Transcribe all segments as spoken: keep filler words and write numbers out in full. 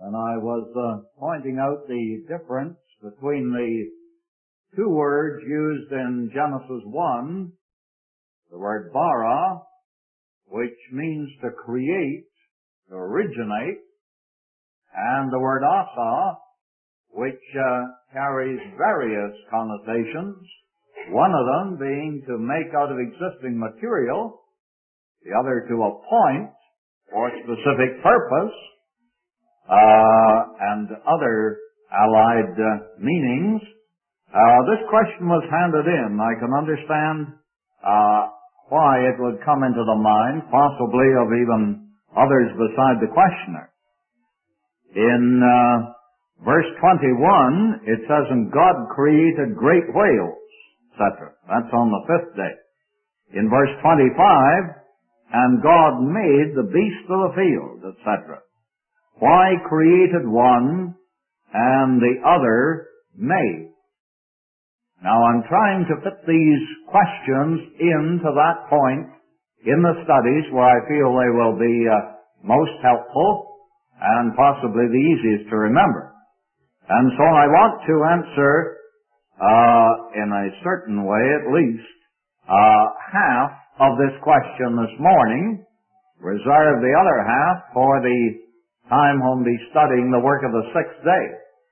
and I was uh, pointing out the difference between the two words used in Genesis one, the word bara, which means to create, to originate, and the word asa, which uh, carries various connotations, one of them being to make out of existing material, the other to appoint for specific purpose, uh, and other allied uh, meanings. Uh, this question was handed in. I can understand uh, why it would come into the mind, possibly of even others beside the questioner. In uh, verse twenty-one, it says, "And God created great whales," et cetera. That's on the fifth day. In verse twenty-five, "And God made the beasts of the field," et cetera. Why created one and the other made? Now, I'm trying to fit these questions into that point in the studies where I feel they will be uh, most helpful and possibly the easiest to remember. And so I want to answer, uh, in a certain way at least, uh, half of this question this morning, reserve the other half for the time when we'll be studying the work of the sixth day.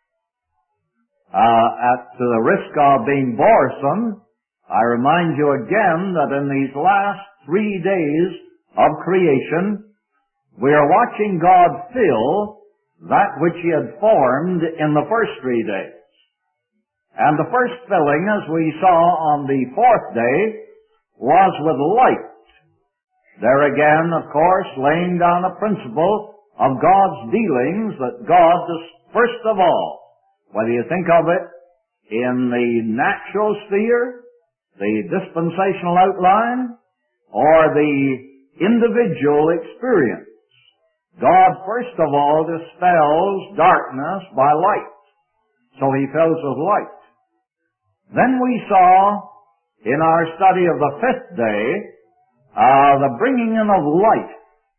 Uh, at the risk of being boresome, I remind you again that in these last three days of creation, we are watching God fill that which He had formed in the first three days. And the first filling, as we saw on the fourth day, was with light. There again, of course, laying down a principle of God's dealings, that God, first of all, whether you think of it in the natural sphere, the dispensational outline, or the individual experience, God first of all dispels darkness by light. So He fills with light. Then we saw in our study of the fifth day uh, the bringing in of light.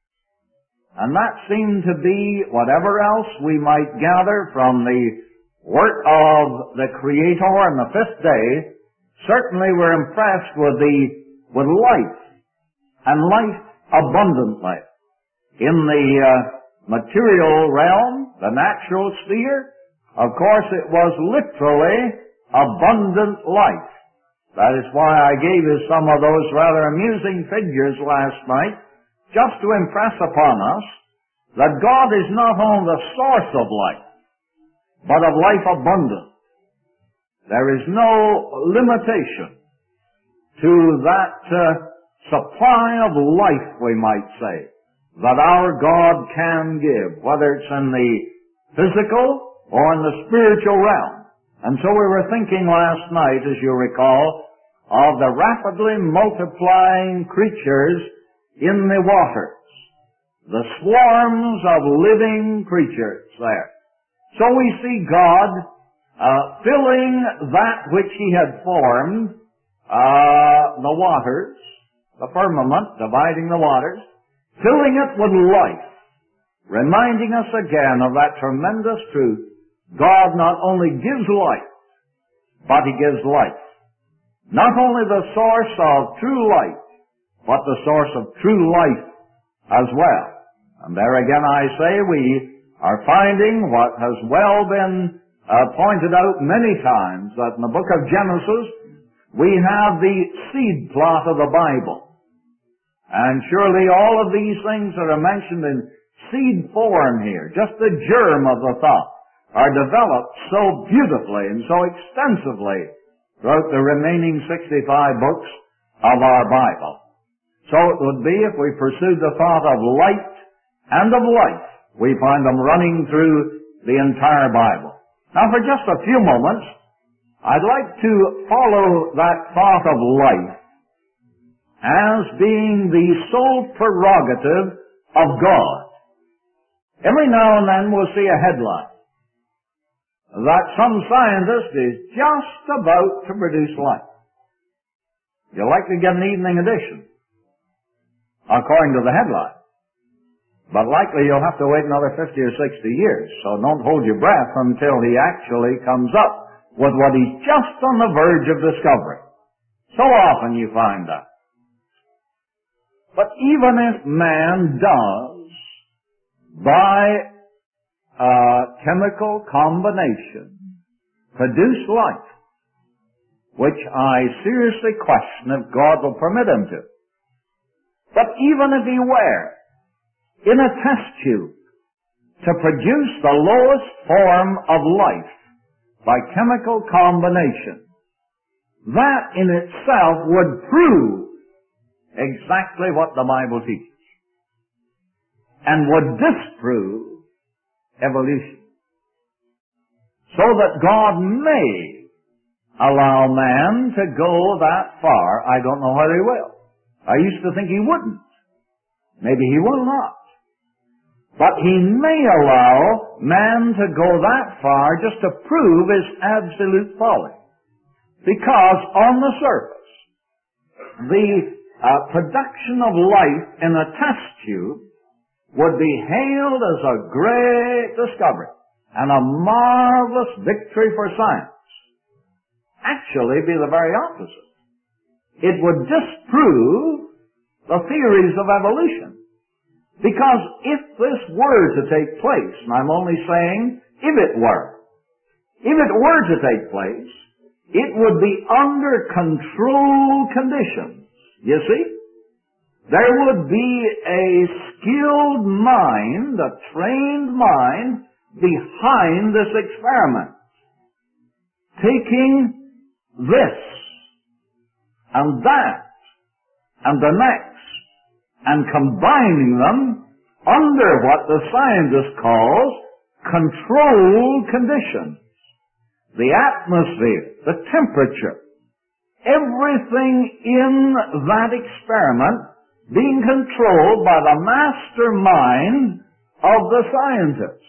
And that seemed to be, whatever else we might gather from the work of the Creator on the fifth day, certainly we're impressed with the with life, and life abundantly. In the uh, material realm, the natural sphere, of course it was literally abundant life. That is why I gave you some of those rather amusing figures last night, just to impress upon us that God is not only the source of life, but of life abundant. There is no limitation to that uh, supply of life, we might say, that our God can give, whether it's in the physical or in the spiritual realm. And so we were thinking last night, as you recall, of the rapidly multiplying creatures in the waters, the swarms of living creatures there. So we see God uh, filling that which He had formed, uh, the waters, the firmament, dividing the waters, filling it with life, reminding us again of that tremendous truth. God not only gives life, but He gives life. Not only the source of true light, but the source of true life as well. And there again I say we are finding what has well been uh, pointed out many times, that in the book of Genesis we have the seed plot of the Bible. And surely all of these things that are mentioned in seed form here, just the germ of the thought, are developed so beautifully and so extensively throughout the remaining sixty-five books of our Bible. So it would be, if we pursued the thought of light and of life, we find them running through the entire Bible. Now, for just a few moments, I'd like to follow that thought of life as being the sole prerogative of God. Every now and then we'll see a headline that some scientist is just about to produce life. You'll likely get an evening edition, according to the headline. But likely you'll have to wait another fifty or sixty years, so don't hold your breath until he actually comes up with what he's just on the verge of discovering. So often you find that. But even if man does, by a chemical combination, produce life, which I seriously question if God will permit him to. But even if he were, in a test tube, to produce the lowest form of life by chemical combination, that in itself would prove exactly what the Bible teaches, and would disprove evolution. So that God may allow man to go that far. I don't know whether he will. I used to think he wouldn't. Maybe he will not. But he may allow man to go that far just to prove his absolute folly. Because on the surface, the uh, production of life in a test tube would be hailed as a great discovery and a marvelous victory for science. Actually, be the very opposite. It would disprove the theories of evolution. Because if this were to take place, and I'm only saying if it were, if it were to take place, it would be under controlled conditions. You see? There would be a skilled mind, a trained mind, behind this experiment, taking this and that and the next and combining them under what the scientist calls controlled conditions. The atmosphere, the temperature, everything in that experiment being controlled by the mastermind of the scientists.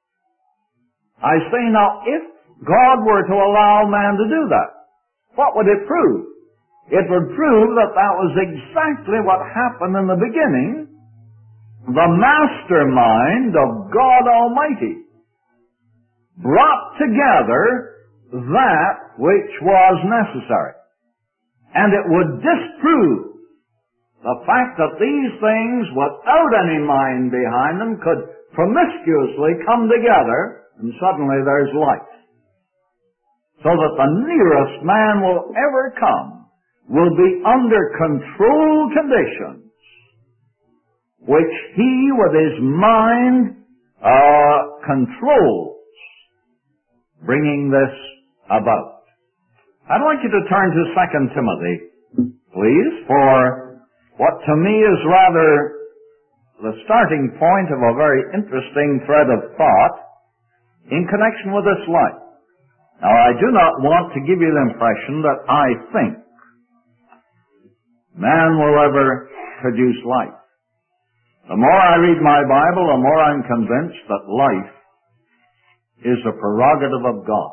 I say now, if God were to allow man to do that, what would it prove? It would prove that that was exactly what happened in the beginning. The mastermind of God Almighty brought together that which was necessary. And it would disprove the fact that these things, without any mind behind them, could promiscuously come together, and suddenly there's life. So that the nearest man will ever come will be under controlled conditions, which he with his mind uh, controls, bringing this about. I'd like you to turn to Second Timothy, please, for what to me is rather the starting point of a very interesting thread of thought in connection with this life. Now, I do not want to give you the impression that I think man will ever produce life. The more I read my Bible, the more I'm convinced that life is a prerogative of God.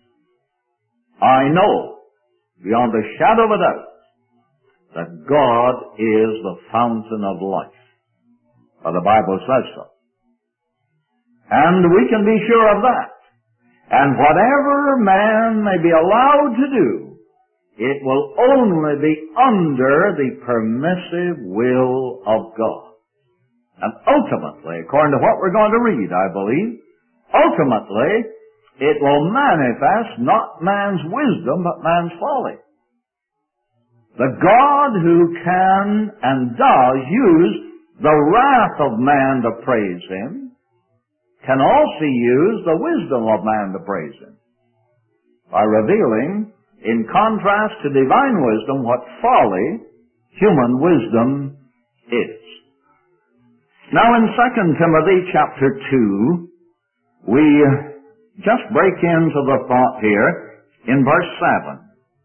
I know, beyond a shadow of a doubt, that God is the fountain of life. For the Bible says so. And we can be sure of that. And whatever man may be allowed to do, it will only be under the permissive will of God. And ultimately, according to what we're going to read, I believe, ultimately, it will manifest not man's wisdom, but man's folly. The God who can and does use the wrath of man to praise him can also use the wisdom of man to praise him by revealing, in contrast to divine wisdom, what folly human wisdom is. Now in Second Timothy chapter two, we just break into the thought here in verse seven.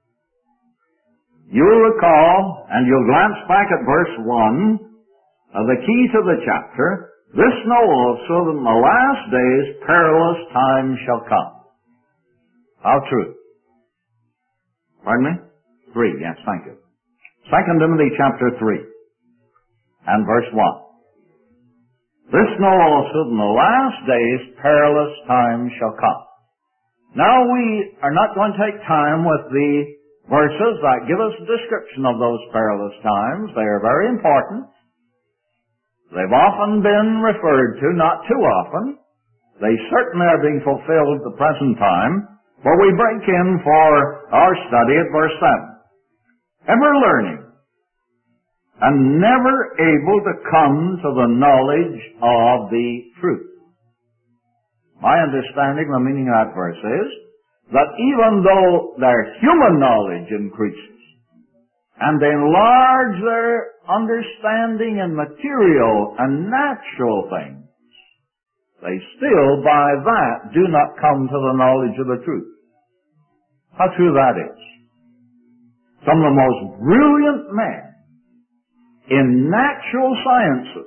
You'll recall, and you'll glance back at verse one, uh, the key to the chapter. This know also that in the last days perilous times shall come. How true? Pardon me? Three, yes, thank you. Second Timothy chapter three and verse one. This know also, in the last days perilous times shall come. Now we are not going to take time with the verses that give us a description of those perilous times. They are very important. They've often been referred to, not too often. They certainly are being fulfilled at the present time. But we break in for our study at verse seven. Ever learning, and never able to come to the knowledge of the truth. My understanding, the meaning of that verse is, that even though their human knowledge increases, and they enlarge their understanding in material and natural things, they still by that do not come to the knowledge of the truth. How true that is. Some of the most brilliant men in natural sciences,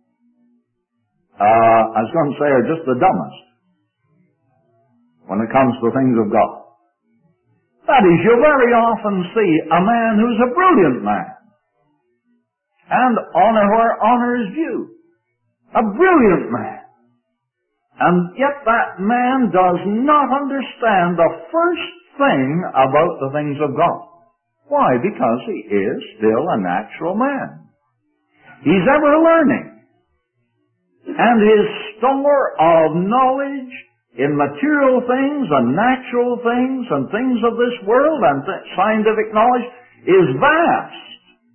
uh, I was going to say, are just the dumbest when it comes to things of God. That is, you very often see a man who's a brilliant man, and honor where honor is due. A brilliant man. And yet that man does not understand the first thing about the things of God. Why? Because he is still a natural man. He's ever learning. And his store of knowledge in material things and natural things and things of this world and th- scientific knowledge is vast.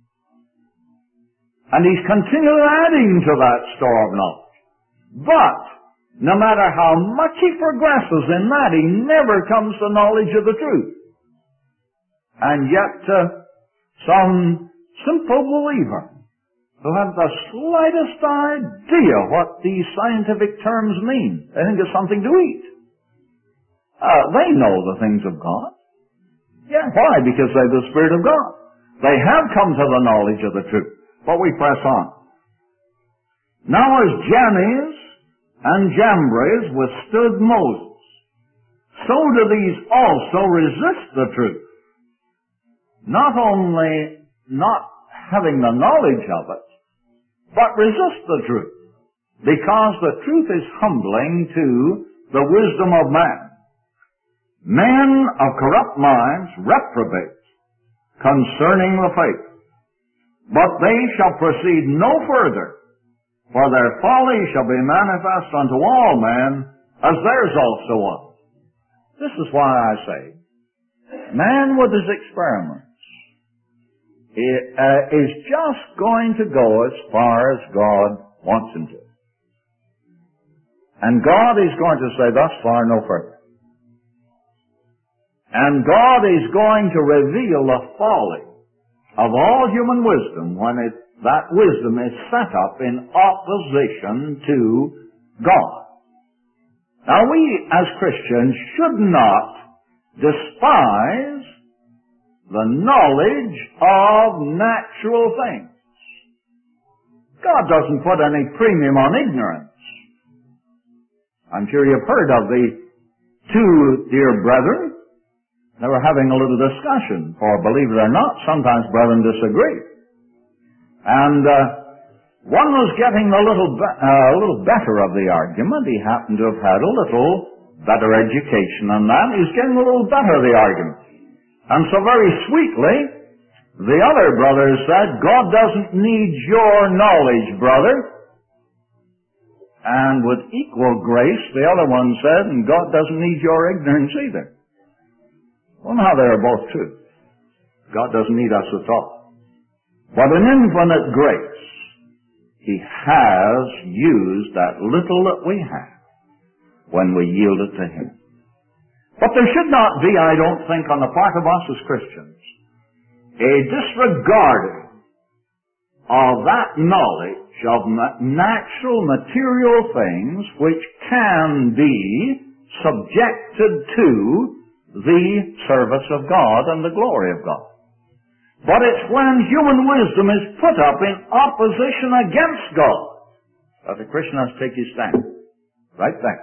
And he's continually adding to that store of knowledge. But no matter how much he progresses in that, he never comes to knowledge of the truth. And yet, uh, some simple believer who have the slightest idea what these scientific terms mean, they think it's something to eat. Uh, they know the things of God. Yeah, why? Because they have the Spirit of God. They have come to the knowledge of the truth. But we press on. Now as Jannes and Jambres withstood Moses, so do these also resist the truth. Not only not having the knowledge of it, but resist the truth, because the truth is humbling to the wisdom of man. Men of corrupt minds reprobate concerning the faith, but they shall proceed no further, for their folly shall be manifest unto all men, as theirs also was. This is why I say, man with his experiments It, uh, is just going to go as far as God wants him to. And God is going to say, thus far, no further. And God is going to reveal the folly of all human wisdom when it, that wisdom is set up in opposition to God. Now we, as Christians, should not despise the knowledge of natural things. God doesn't put any premium on ignorance. I'm sure you've heard of the two dear brethren. They were having a little discussion, for believe it or not, sometimes brethren disagree. And uh, one was getting a little, be- uh, a little better of the argument. He happened to have had a little better education than that. He was getting a little better of the argument. And so very sweetly, the other brother said, God doesn't need your knowledge, brother. And with equal grace, the other one said, and God doesn't need your ignorance either. Well, now they are both true. God doesn't need us at all. But in infinite grace, He has used that little that we have when we yield it to Him. But there should not be, I don't think, on the part of us as Christians, a disregarding of that knowledge of natural material things which can be subjected to the service of God and the glory of God. But it's when human wisdom is put up in opposition against God that the Christian has to take his stand. Right there.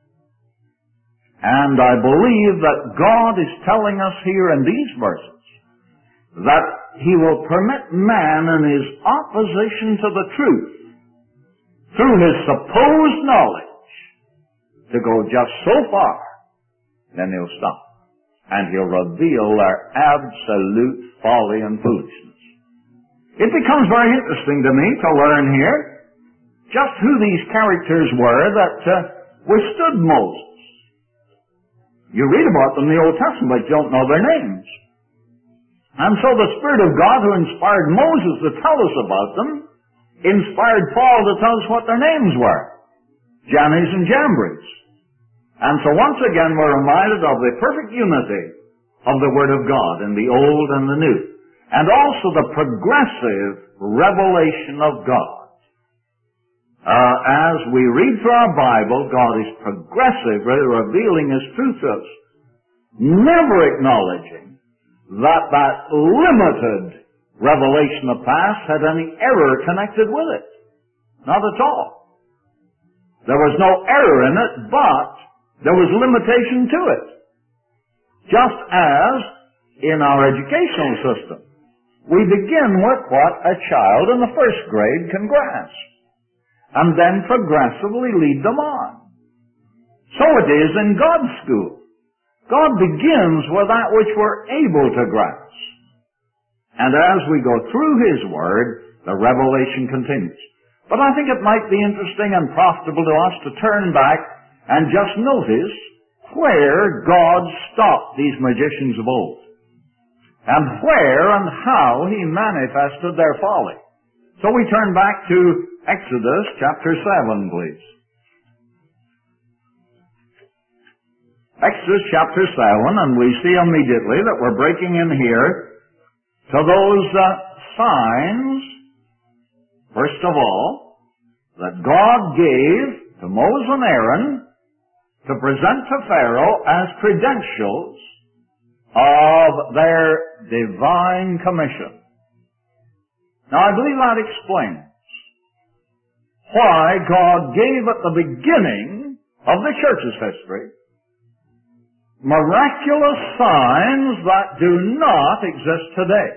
And I believe that God is telling us here in these verses that He will permit man in his opposition to the truth through his supposed knowledge, to go just so far, then he'll stop. And he'll reveal their absolute folly and foolishness. It becomes very interesting to me to learn here just who these characters were that uh, withstood Moses. You read about them in the Old Testament, but you don't know their names. And so the Spirit of God who inspired Moses to tell us about them, inspired Paul to tell us what their names were. Jannes and Jambres. And so once again we're reminded of the perfect unity of the Word of God in the Old and the New. And also the progressive revelation of God. Uh, as we read through our Bible, God is progressively revealing His truth to us, never acknowledging that that limited revelation of the past had any error connected with it. Not at all. There was no error in it, but there was limitation to it. Just as in our educational system, we begin with what a child in the first grade can grasp, and then progressively lead them on. So it is in God's school. God begins with that which we're able to grasp. And as we go through His Word, the revelation continues. But I think it might be interesting and profitable to us to turn back and just notice where God stopped these magicians of old, and where and how He manifested their folly. So we turn back to Exodus chapter seven, please. Exodus chapter seven, and we see immediately that we're breaking in here to those uh, signs, first of all, that God gave to Moses and Aaron to present to Pharaoh as credentials of their divine commission. Now I believe that explains why God gave at the beginning of the church's history miraculous signs that do not exist today.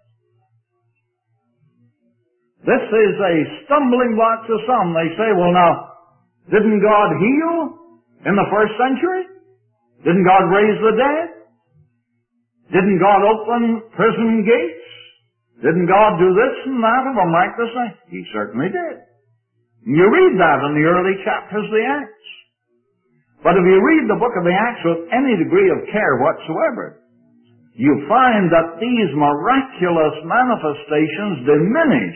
This is a stumbling block to some. They say, well now, didn't God heal in the first century? Didn't God raise the dead? Didn't God open prison gates? Didn't God do this and that of a miraculous thing? He certainly did. You read that in the early chapters of the Acts. But if you read the book of the Acts with any degree of care whatsoever, you find that these miraculous manifestations diminish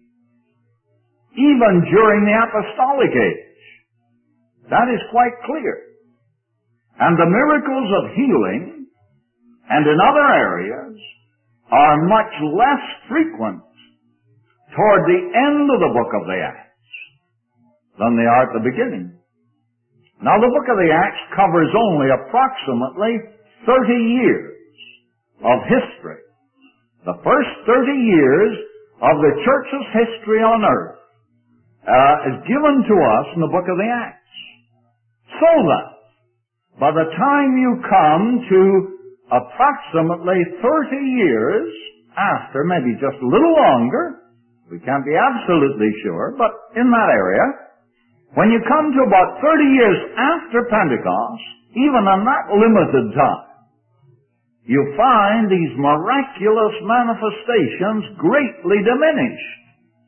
even during the apostolic age. That is quite clear. And the miracles of healing and in other areas are much less frequent toward the end of the book of the Acts than they are at the beginning. Now the book of the Acts covers only approximately thirty years of history. The first thirty years of the church's history on earth uh, is given to us in the book of the Acts. So that by the time you come to approximately thirty years after, maybe just a little longer, we can't be absolutely sure, but in that area, when you come to about thirty years after Pentecost, even in that limited time, you find these miraculous manifestations greatly diminished.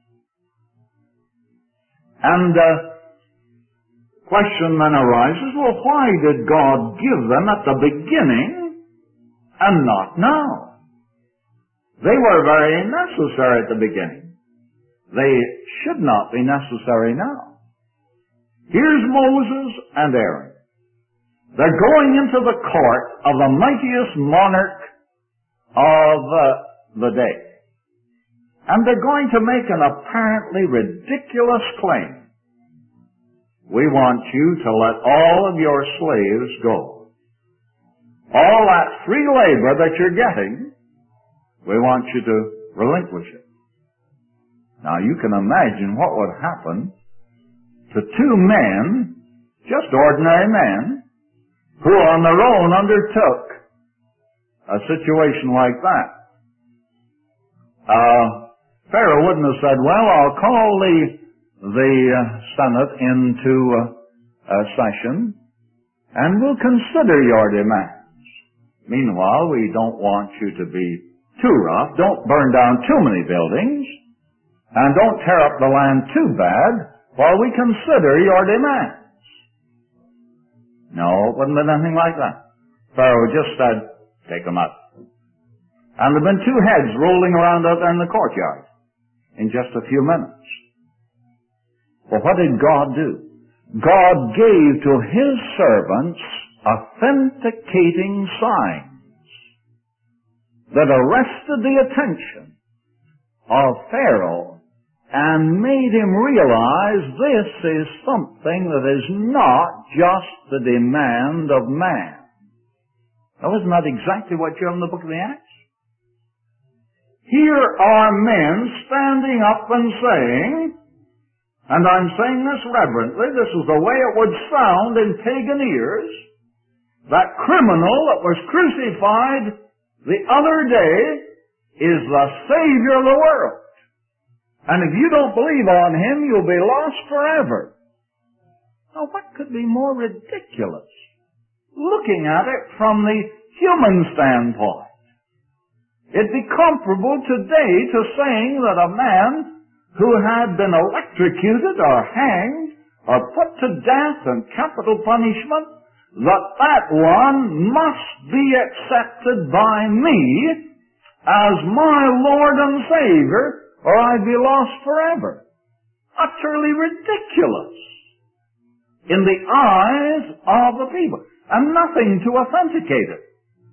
And the uh, question then arises, well, why did God give them at the beginning and not now? They were very necessary at the beginning. They should not be necessary now. Here's Moses and Aaron. They're going into the court of the mightiest monarch of uh, the day. And they're going to make an apparently ridiculous claim. We want you to let all of your slaves go. All that free labor that you're getting, we want you to relinquish it. Now you can imagine what would happen to two men, just ordinary men, who on their own undertook a situation like that. Uh, Pharaoh wouldn't have said, well, I'll call the the uh, Senate into uh, uh, session, and we'll consider your demands. Meanwhile, we don't want you to be too rough. Don't burn down too many buildings, and don't tear up the land too bad while we consider your demands. No, it wouldn't have been anything like that. Pharaoh just said, take them up. And there have been two heads rolling around out there in the courtyard in just a few minutes. Well, what did God do? God gave to His servants authenticating signs that arrested the attention of Pharaoh and made him realize this is something that is not just the demand of man. Now, isn't that exactly what you have in the book of the Acts? Here are men standing up and saying, and I'm saying this reverently, this is the way it would sound in pagan ears, that criminal that was crucified the other day is the Savior of the world. And if you don't believe on Him, you'll be lost forever. Now, what could be more ridiculous? Looking at it from the human standpoint. It'd be comparable today to saying that a man who had been electrocuted or hanged or put to death in capital punishment, that that one must be accepted by me as my Lord and Savior, or I'd be lost forever. Utterly ridiculous in the eyes of the people, and nothing to authenticate it.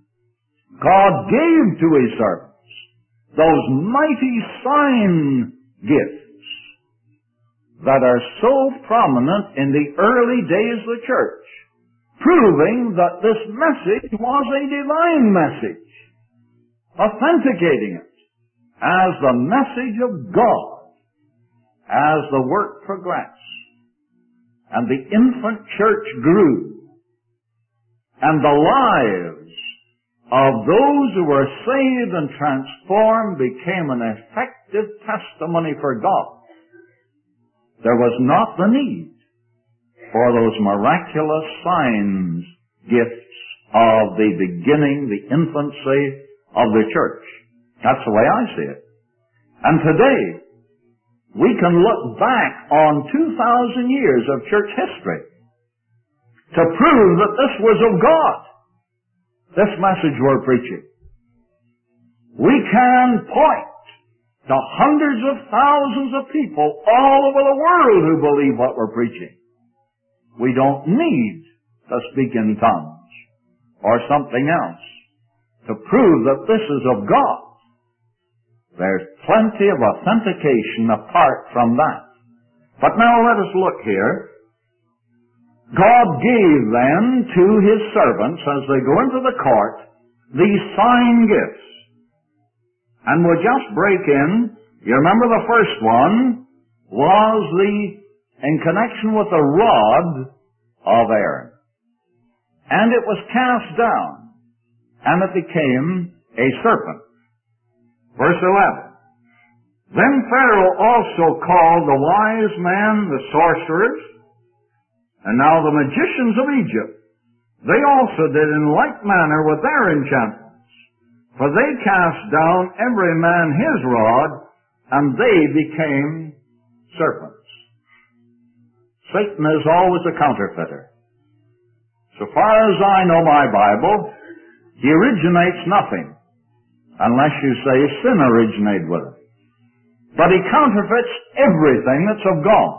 God gave to His servants those mighty sign gifts that are so prominent in the early days of the church, proving that this message was a divine message, authenticating it as the message of God as the work progressed and the infant church grew and the lives of those who were saved and transformed became an effective testimony for God. There was not the need for those miraculous signs, gifts of the beginning, the infancy of the church. That's the way I see it. And today, we can look back on two thousand years of church history to prove that this was of God, this message we're preaching. We can point to hundreds of thousands of people all over the world who believe what we're preaching. We don't need to speak in tongues or something else to prove that this is of God. There's plenty of authentication apart from that. But now let us look here. God gave then to His servants, as they go into the court, these sign gifts. And we'll just break in. You remember the first one was the, in connection with the rod of Aaron. And it was cast down, and it became a serpent. Verse eleven. Then Pharaoh also called the wise men, the sorcerers, and now the magicians of Egypt. They also did in like manner with their enchantments. For they cast down every man his rod, and they became serpents. Satan is always a counterfeiter. So far as I know my Bible, he originates nothing, unless you say sin originated with it. But he counterfeits everything that's of God.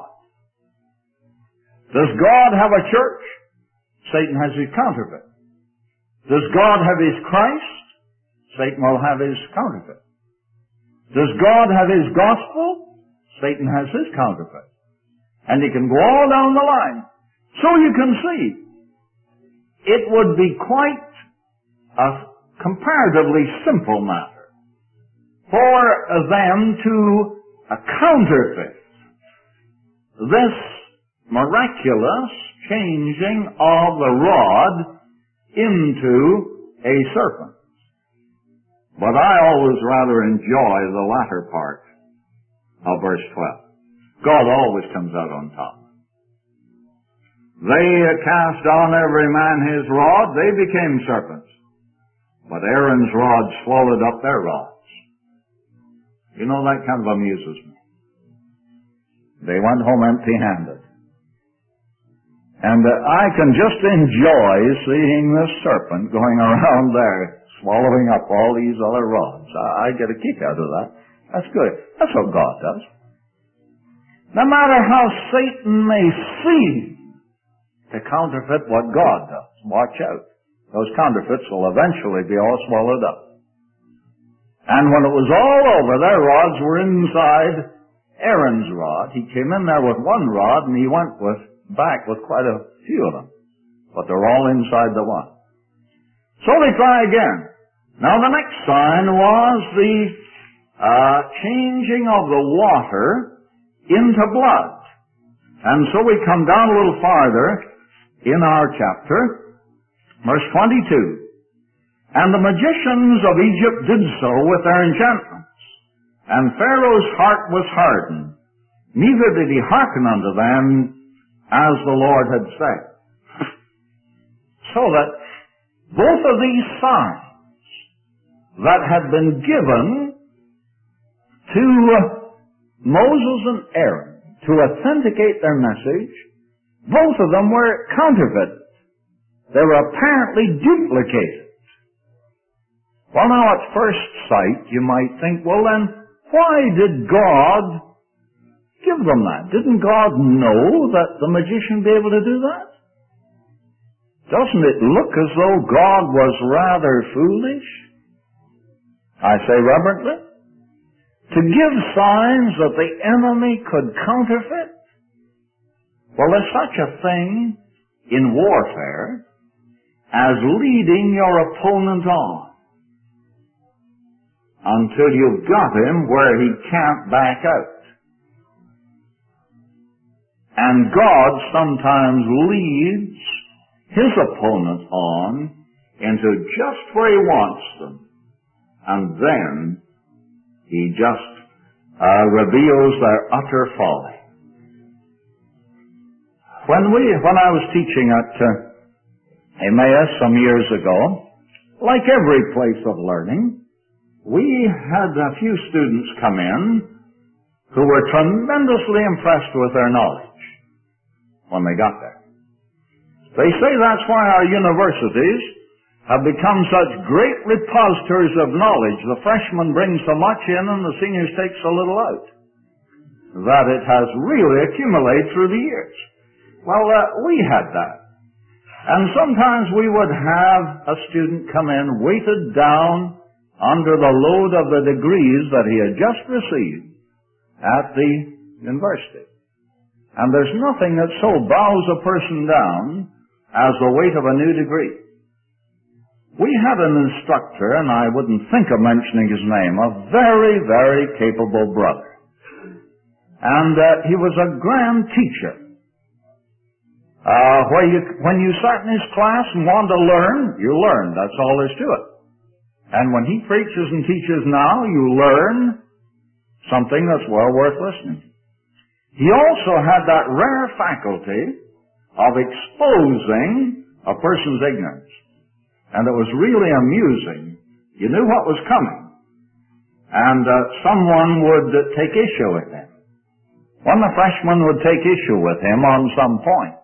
Does God have a church? Satan has his counterfeit. Does God have His Christ? Satan will have his counterfeit. Does God have His gospel? Satan has his counterfeit. And you can go all down the line. So you can see, it would be quite a comparatively simple matter for them to uh, counterfeit this miraculous changing of the rod into a serpent. But I always rather enjoy the latter part of verse twelve. God always comes out on top. They cast on every man his rod. They became serpents. But Aaron's rod swallowed up their rods. You know, that kind of amuses me. They went home empty-handed. And uh, I can just enjoy seeing this serpent going around there, swallowing up all these other rods. I, I get a kick out of that. That's good. That's what God does. No matter how Satan may seem to counterfeit what God does, watch out. Those counterfeits will eventually be all swallowed up. And when it was all over, their rods were inside Aaron's rod. He came in there with one rod, and he went with back with quite a few of them. But they're all inside the one. So they try again. Now the next sign was the uh, changing of the water into blood. And so we come down a little farther in our chapter, verse twenty-two. And the magicians of Egypt did so with their enchantments. And Pharaoh's heart was hardened, neither did he hearken unto them, as the Lord had said. So that both of these signs that had been given to Moses and Aaron to authenticate their message, both of them were counterfeit. They were apparently duplicated. Well, now at first sight you might think, well then, why did God give them that? Didn't God know that the magician would be able to do that? Doesn't it look as though God was rather foolish? I say reverently. To give signs that the enemy could counterfeit? Well, there's such a thing in warfare as leading your opponent on until you've got him where he can't back out. And God sometimes leads his opponent on into just where he wants them. And then he just uh, reveals their utter folly. When we, when I was teaching at uh, Emmaus some years ago, like every place of learning, we had a few students come in who were tremendously impressed with their knowledge when they got there. They say that's why our universities have become such great repositories of knowledge. The freshman brings so much in and the seniors take so little out, that it has really accumulated through the years. Well, uh, we had that. And sometimes we would have a student come in weighted down under the load of the degrees that he had just received at the university. And there's nothing that so bows a person down as the weight of a new degree. We had an instructor, and I wouldn't think of mentioning his name, a very, very capable brother. And uh, he was a grand teacher. Uh, where you, when you sat in his class and wanted to learn, you learned. That's all there's to it. And when he preaches and teaches now, you learn something that's well worth listening. He also had that rare faculty of exposing a person's ignorance. And it was really amusing. You knew what was coming. And uh, someone would uh, take issue with him. One of the freshmen would take issue with him on some point.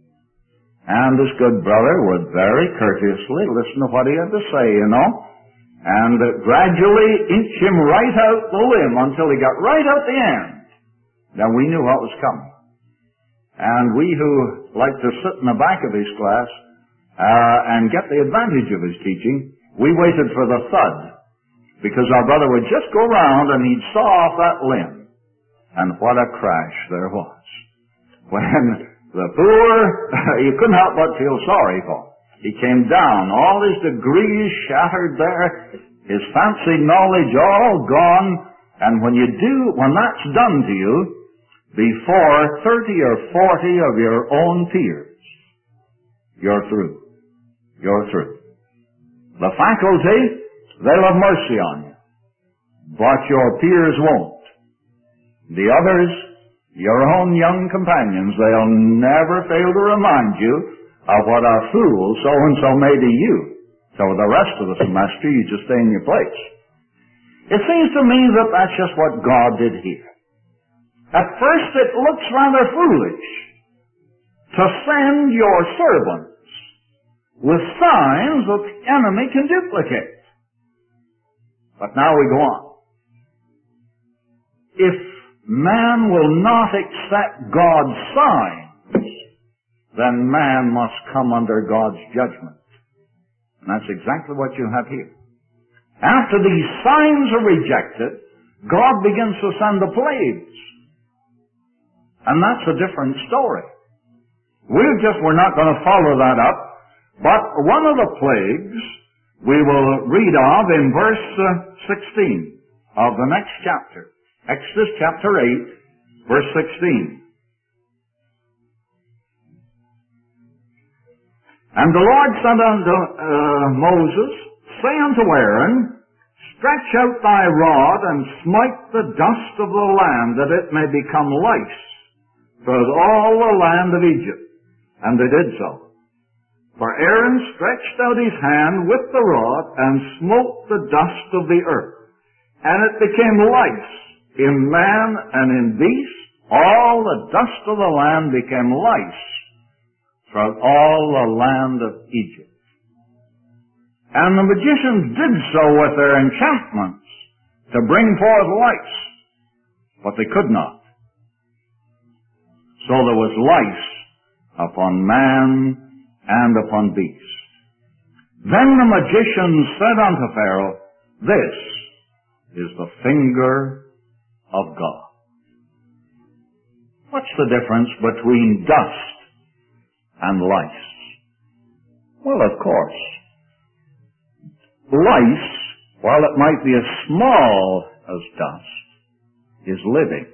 And this good brother would very courteously listen to what he had to say, you know, and uh, gradually inch him right out the limb until he got right out the end. Then we knew what was coming. And we who liked to sit in the back of his class uh, and get the advantage of his teaching, we waited for the thud, because our brother would just go round and he'd saw off that limb. And what a crash there was. When the poor, you couldn't help but feel sorry for him. He came down, all his degrees shattered there, his fancy knowledge all gone, and when you do, when that's done to you, before thirty or forty of your own peers, you're through. You're through. The faculty, they'll have mercy on you, but your peers won't. The others, Your own young companions, they'll never fail to remind you of what a fool so-and-so made of you. So the rest of the semester, you just stay in your place. It seems to me that that's just what God did here. At first, it looks rather foolish to send your servants with signs that the enemy can duplicate. But now we go on. If man will not accept God's signs, then man must come under God's judgment. And that's exactly what you have here. After these signs are rejected, God begins to send the plagues. And that's a different story. We're just, we're not going to follow that up, but one of the plagues we will read of in verse uh, sixteen of the next chapter. Exodus chapter eight, verse sixteen. And the Lord said unto uh, Moses, say unto Aaron, stretch out thy rod and smite the dust of the land, that it may become lice throughout all the land of Egypt. And they did so. For Aaron stretched out his hand with the rod and smote the dust of the earth, and it became lice in man and in beast. All the dust of the land became lice throughout all the land of Egypt. And the magicians did so with their enchantments to bring forth lice, but they could not. So there was lice upon man and upon beast. Then the magicians said unto Pharaoh, this is the finger of God. What's the difference between dust and lice? Well, of course, lice, while it might be as small as dust, is living.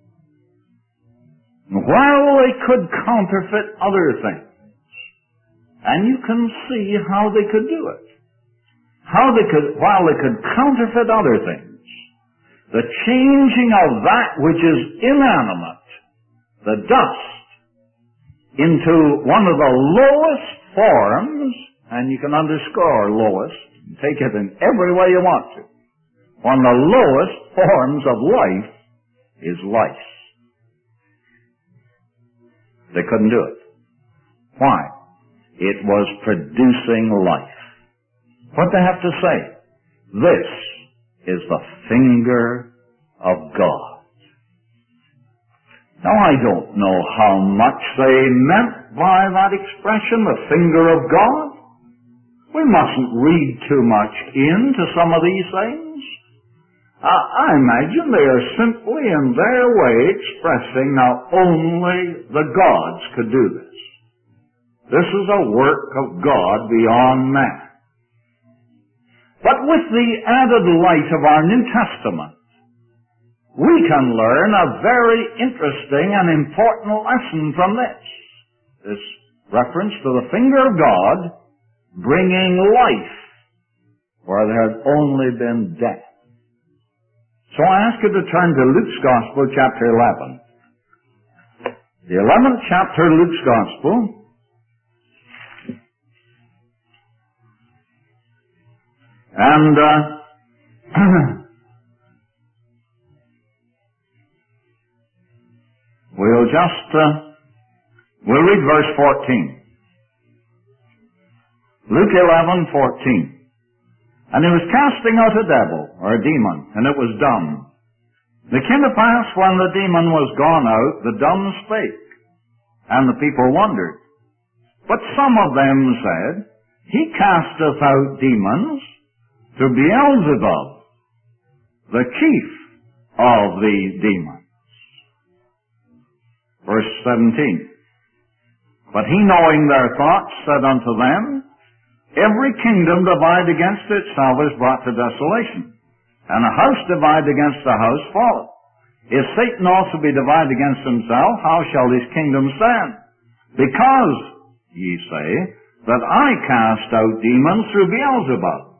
While they could counterfeit other things, and you can see how they could do it. How they could, while they could counterfeit other things, the changing of that which is inanimate, the dust, into one of the lowest forms, and you can underscore lowest, take it in every way you want to. One of the lowest forms of life is lice. They couldn't do it. Why? It was producing life. What they have to say? This is the finger of God. Now, I don't know how much they meant by that expression, the finger of God. We mustn't read too much into some of these things. Uh, I imagine they are simply in their way expressing now only the gods could do this. This is a work of God beyond man. But with the added light of our New Testament, we can learn a very interesting and important lesson from this. This reference to the finger of God bringing life where there had only been death. So I ask you to turn to Luke's Gospel, chapter eleven. The eleventh chapter of Luke's Gospel. And uh, we'll just, uh, we'll read verse fourteen. Luke eleven, fourteen. And he was casting out a devil, or a demon, and it was dumb. It came to pass when the demon was gone out, the dumb spake, and the people wondered. But some of them said, he casteth out demons to Beelzebub, the chief of the demons. Verse seventeen. But he, knowing their thoughts, said unto them, every kingdom divided against itself is brought to desolation, and a house divided against a house falleth. If Satan also be divided against himself, how shall his kingdom stand? Because, ye say, that I cast out demons through Beelzebub.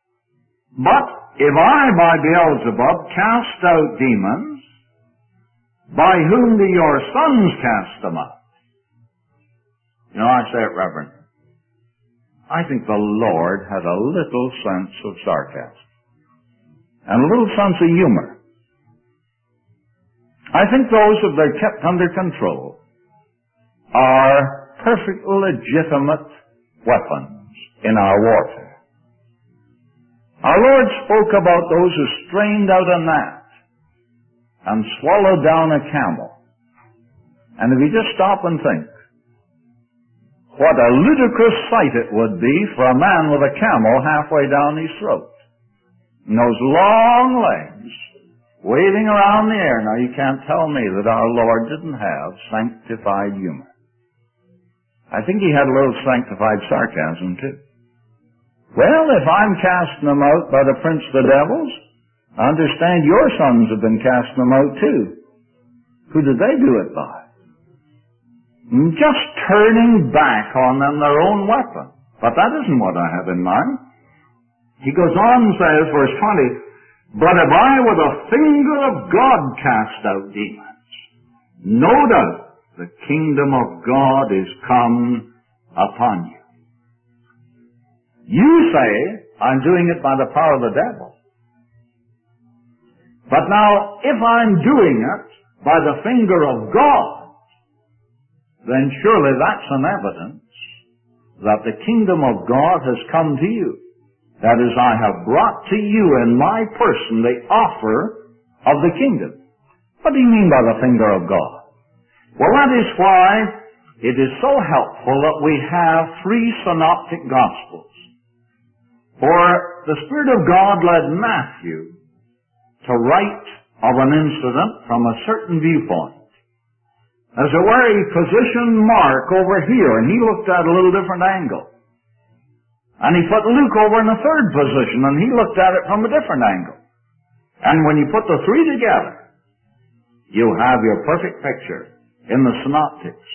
But if I by Beelzebub cast out demons, By whom do your sons cast them out? You know, I say it reverently. I think the Lord had a little sense of sarcasm and a little sense of humor. I think those, if they're kept under control, are perfectly legitimate weapons in our warfare. Our Lord spoke about those who strained out a gnat and swallowed down a camel. And if you just stop and think, what a ludicrous sight it would be for a man with a camel halfway down his throat, and those long legs waving around the air. Now, you can't tell me that our Lord didn't have sanctified humor. I think he had a little sanctified sarcasm, too. Well, if I'm casting them out by the prince of the devils, I understand your sons have been casting them out, too. Who did they do it by? Just turning back on them their own weapon. But that isn't what I have in mind. He goes on and says, verse twenty, but if I with a finger of God cast out demons, no doubt the kingdom of God is come upon you. You say, I'm doing it by the power of the devil. But now, if I'm doing it by the finger of God, then surely that's an evidence that the kingdom of God has come to you. That is, I have brought to you in my person the offer of the kingdom. What do you mean by the finger of God? Well, that is why it is so helpful that we have three synoptic gospels. For the Spirit of God led Matthew to write of an incident from a certain viewpoint. As it were, he positioned Mark over here, and he looked at a little different angle. And he put Luke over in a third position, and he looked at it from a different angle. And when you put the three together, you have your perfect picture in the synoptics.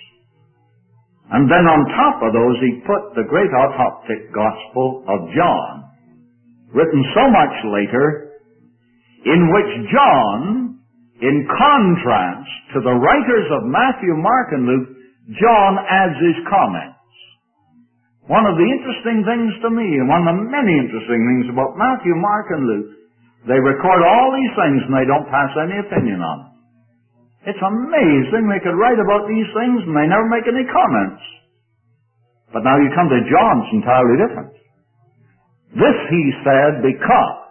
And then on top of those, he put the great autoptic gospel of John, written so much later, in which John, in contrast to the writers of Matthew, Mark, and Luke, John adds his comments. One of the interesting things to me, and one of the many interesting things about Matthew, Mark, and Luke, they record all these things and they don't pass any opinion on them. It's amazing they could write about these things and they never make any comments. But now you come to John, it's entirely different. This he said because,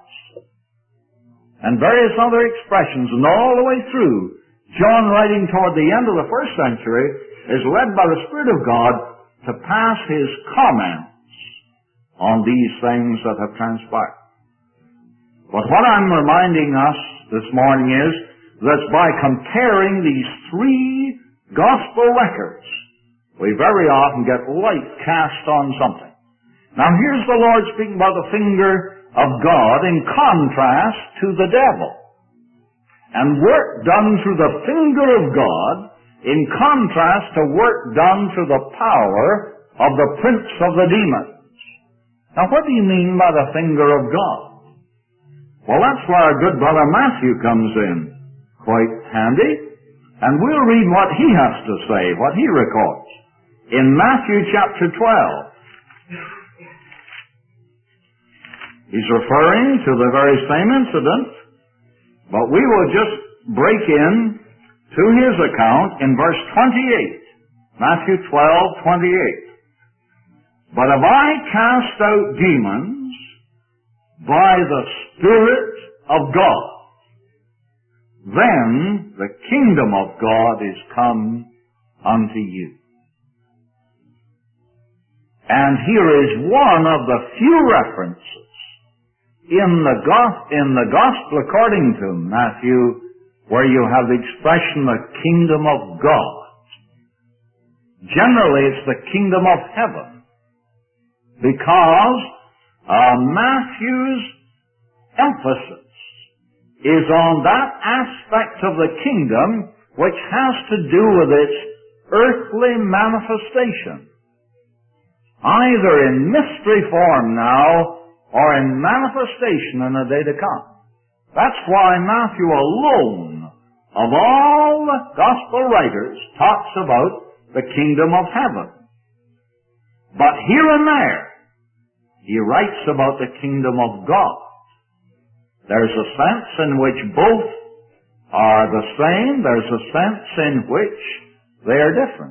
and various other expressions, and all the way through, John, writing toward the end of the first century, is led by the Spirit of God to pass his comments on these things that have transpired. But what I'm reminding us this morning is that by comparing these three gospel records, we very often get light cast on something. Now here's the Lord speaking about the finger of God in contrast to the devil. And work done through the finger of God in contrast to work done through the power of the prince of the demons. Now what do you mean by the finger of God? Well, that's where our good brother Matthew comes in. Quite handy. And we'll read what he has to say, what he records. In Matthew chapter twelve. He's referring to the very same incident, but we will just break in to his account in verse twenty-eight. Matthew twelve, twenty-eight. But if I cast out demons by the Spirit of God, then the kingdom of God is come unto you. And here is one of the few references in the, go- in the Gospel according to Matthew where you have the expression the kingdom of God. Generally it's the kingdom of heaven because uh, Matthew's emphasis is on that aspect of the kingdom which has to do with its earthly manifestation, either in mystery form now or in manifestation in the day to come. That's why Matthew alone of all the gospel writers, talks about the kingdom of heaven. But here and there, he writes about the kingdom of God. There's a sense in which both are the same. There's a sense in which they are different.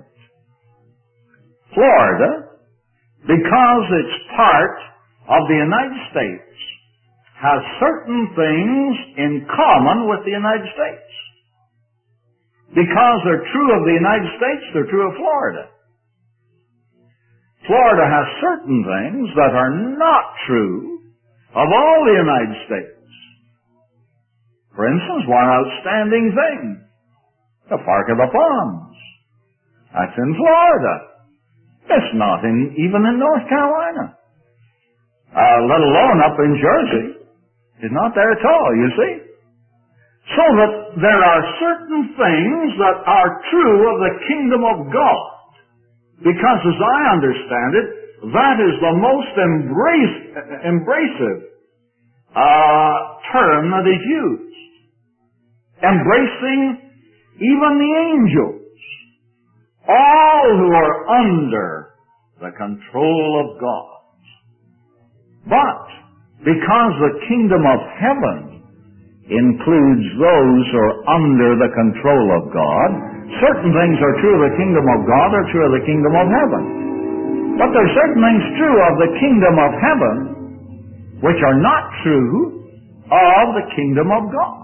Florida, because it's part of the United States, has certain things in common with the United States. Because they're true of the United States, they're true of Florida. Florida has certain things that are not true of all the United States. For instance, one outstanding thing, the Park of the Palms. That's in Florida. It's not in, even in North Carolina. Uh, let alone up in Jersey. It's not there at all, you see. So that there are certain things that are true of the kingdom of God. Because as I understand it, that is the most embrace, embracive uh, term that is used. Embracing even the angels. All who are under the control of God. But because the kingdom of heaven includes those who are under the control of God, certain things are true of the kingdom of God are true of the kingdom of heaven. But there are certain things true of the kingdom of heaven which are not true of the kingdom of God.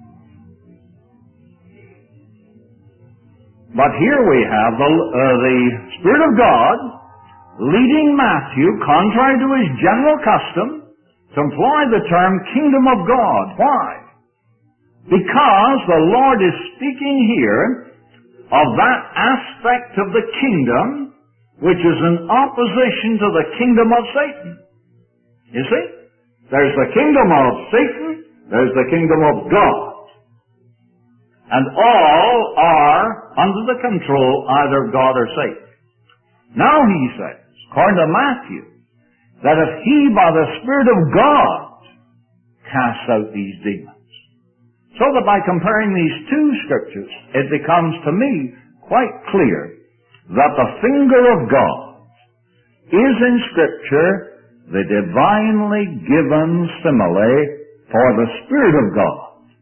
But here we have the, uh, the Spirit of God leading Matthew, contrary to his general custom, to employ the term kingdom of God. Why? Because the Lord is speaking here of that aspect of the kingdom which is in opposition to the kingdom of Satan. You see? There's the kingdom of Satan, there's the kingdom of God. And all are under the control either of God or Satan. Now he says, according to Matthew, that if he by the Spirit of God casts out these demons. So that by comparing these two scriptures, it becomes to me quite clear that the finger of God is in Scripture the divinely given simile for the Spirit of God.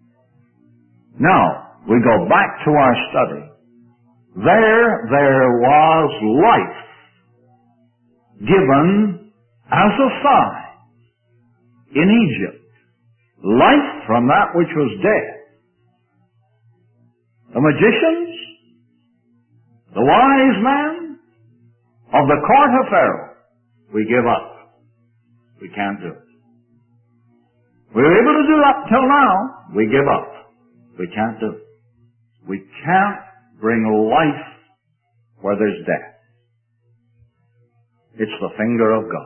Now, we go back to our study. There, there was life given as a sign in Egypt. Life from that which was dead. The magicians, the wise men of the court of Pharaoh, we give up. We can't do it. We were able to do that till now. We give up. We can't do it. We can't bring life where there's death. It's the finger of God.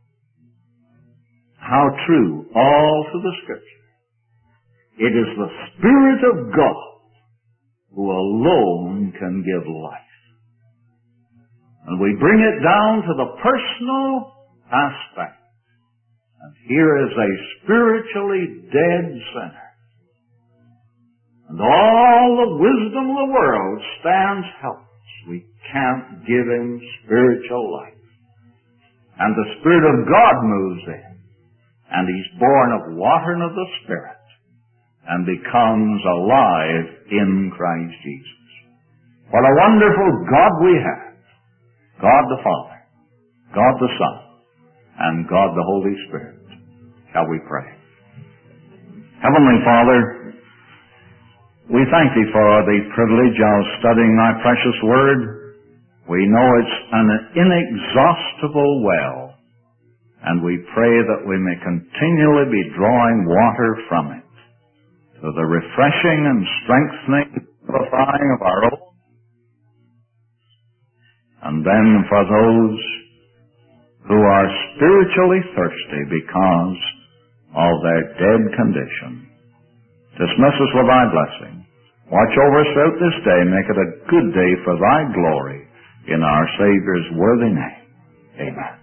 How true all through the Scripture. It is the Spirit of God who alone can give life. And we bring it down to the personal aspect. And here is a spiritually dead sinner. And all the wisdom of the world stands helpless. We can't give him spiritual life. And the Spirit of God moves in. And he's born of water and of the Spirit. And becomes alive in Christ Jesus. What a wonderful God we have. God the Father, God the Son, and God the Holy Spirit. Shall we pray? Heavenly Father, we thank Thee for the privilege of studying Thy precious Word. We know it's an inexhaustible well, and we pray that we may continually be drawing water from it to the refreshing and strengthening and purifying of our own. And then for those who are spiritually thirsty because of their dead condition, dismiss us with Thy blessing. Watch over us throughout this day. Make it a good day for Thy glory in our Savior's worthy name. Amen.